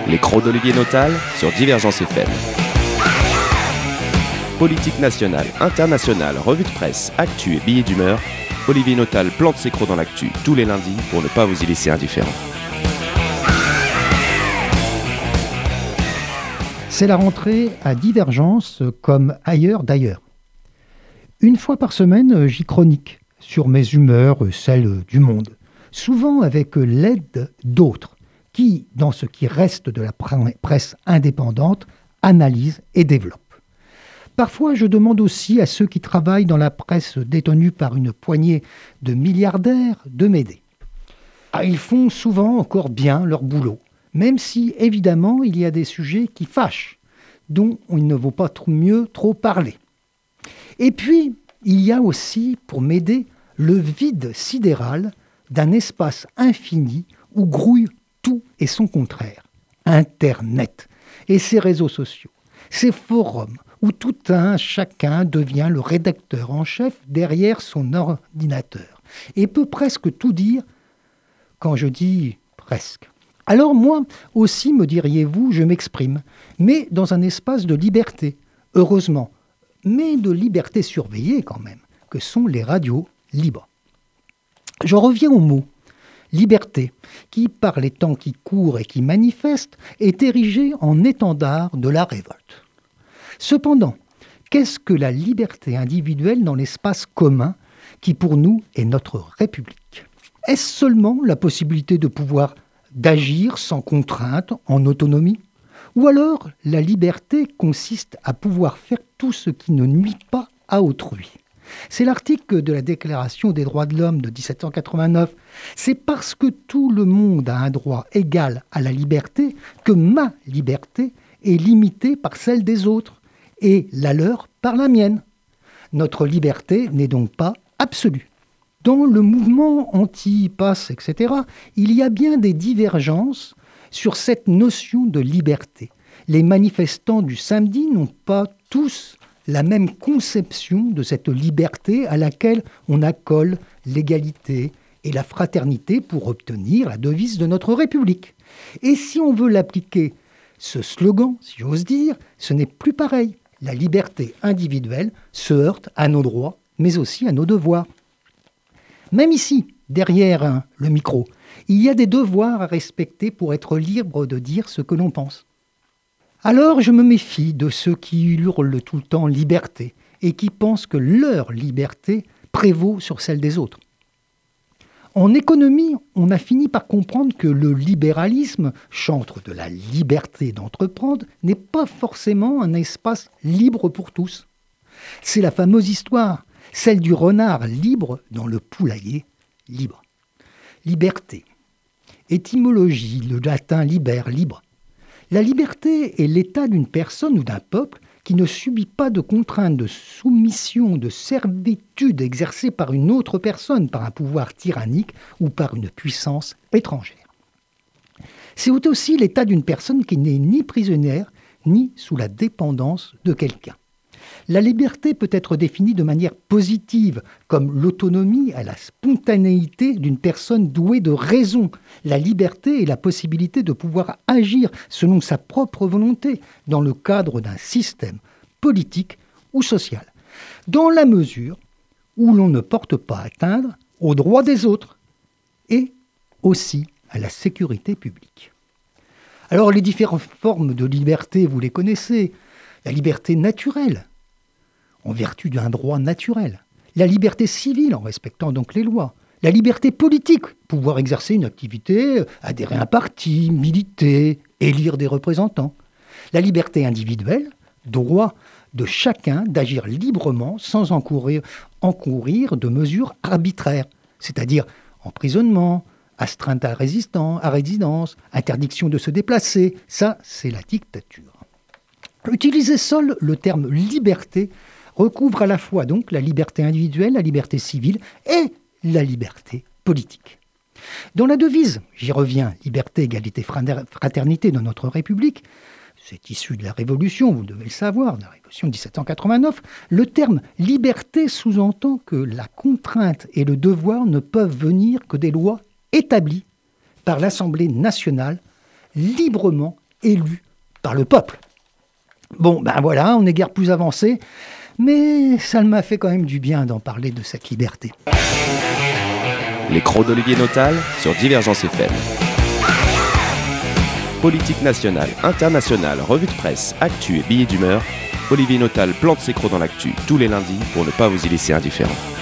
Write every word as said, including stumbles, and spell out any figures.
Les crocs d'Olivier Notal sur Divergence F M. Politique nationale, internationale, revue de presse, actu et billets d'humeur, Olivier Notal plante ses crocs dans l'actu tous les lundis pour ne pas vous y laisser indifférent. C'est la rentrée à Divergence comme ailleurs d'ailleurs. Une fois par semaine, j'y chronique sur mes humeurs, celles du monde, souvent avec l'aide d'autres qui, dans ce qui reste de la presse indépendante, analysent et développent. Parfois, je demande aussi à ceux qui travaillent dans la presse détenue par une poignée de milliardaires de m'aider. Ah, ils font souvent encore bien leur boulot, même si, évidemment, il y a des sujets qui fâchent, dont il ne vaut pas trop mieux trop parler. Et puis, il y a aussi, pour m'aider, le vide sidéral d'un espace infini où grouille tout et son contraire. Internet et ses réseaux sociaux, ses forums, où tout un chacun devient le rédacteur en chef derrière son ordinateur et peut presque tout dire quand je dis presque. Alors moi aussi, me diriez-vous, je m'exprime, mais dans un espace de liberté, heureusement, mais de liberté surveillée quand même, que sont les radios libres. Je reviens au mot liberté, qui, par les temps qui courent et qui manifestent, est érigé en étendard de la révolte. Cependant, qu'est-ce que la liberté individuelle dans l'espace commun qui pour nous est notre République ? Est-ce seulement la possibilité de pouvoir d'agir sans contrainte, en autonomie ? Ou alors la liberté consiste à pouvoir faire tout ce qui ne nuit pas à autrui ? C'est l'article de la Déclaration des droits de l'homme de dix-sept cent quatre-vingt-neuf. C'est parce que tout le monde a un droit égal à la liberté que ma liberté est limitée par celle des autres et la leur par la mienne. Notre liberté n'est donc pas absolue. Dans le mouvement anti-pass, et cetera, il y a bien des divergences sur cette notion de liberté. Les manifestants du samedi n'ont pas tous la même conception de cette liberté à laquelle on accole l'égalité et la fraternité pour obtenir la devise de notre République. Et si on veut l'appliquer, ce slogan, si j'ose dire, ce n'est plus pareil. La liberté individuelle se heurte à nos droits, mais aussi à nos devoirs. Même ici, derrière hein, le micro, il y a des devoirs à respecter pour être libre de dire ce que l'on pense. Alors je me méfie de ceux qui hurlent tout le temps liberté et qui pensent que leur liberté prévaut sur celle des autres. En économie, on a fini par comprendre que le libéralisme, chantre de la liberté d'entreprendre, n'est pas forcément un espace libre pour tous. C'est la fameuse histoire, celle du renard libre dans le poulailler libre. Liberté. Étymologie, le latin liber, libre. La liberté est l'état d'une personne ou d'un peuple qui ne subit pas de contraintes de soumission, de servitude exercée par une autre personne, par un pouvoir tyrannique ou par une puissance étrangère. C'est aussi l'état d'une personne qui n'est ni prisonnière, ni sous la dépendance de quelqu'un. La liberté peut être définie de manière positive, comme l'autonomie et la spontanéité d'une personne douée de raison. La liberté est la possibilité de pouvoir agir selon sa propre volonté dans le cadre d'un système politique ou social, dans la mesure où l'on ne porte pas atteinte aux droits des autres et aussi à la sécurité publique. Alors les différentes formes de liberté, vous les connaissez. La liberté naturelle, en vertu d'un droit naturel. La liberté civile, en respectant donc les lois. La liberté politique, pouvoir exercer une activité, adhérer à un parti, militer, élire des représentants. La liberté individuelle, droit de chacun d'agir librement sans encourir, encourir de mesures arbitraires, c'est-à-dire emprisonnement, astreinte à, résistant, à résidence, interdiction de se déplacer. Ça, c'est la dictature. Utiliser seul le terme liberté recouvre à la fois donc la liberté individuelle, la liberté civile et la liberté politique. Dans la devise, j'y reviens, liberté, égalité, fraternité de notre République, c'est issu de la Révolution, vous devez le savoir, de la Révolution de dix-sept cent quatre-vingt-neuf, le terme liberté sous-entend que la contrainte et le devoir ne peuvent venir que des lois établies par l'Assemblée nationale librement élu par le peuple. Bon, ben voilà, on n'est guère plus avancé, mais ça m'a fait quand même du bien d'en parler de cette liberté. Les crocs d'Olivier Notal sur Divergence F M. Politique nationale, internationale, revue de presse, actu et billets d'humeur, Olivier Notal plante ses crocs dans l'actu tous les lundis pour ne pas vous y laisser indifférent.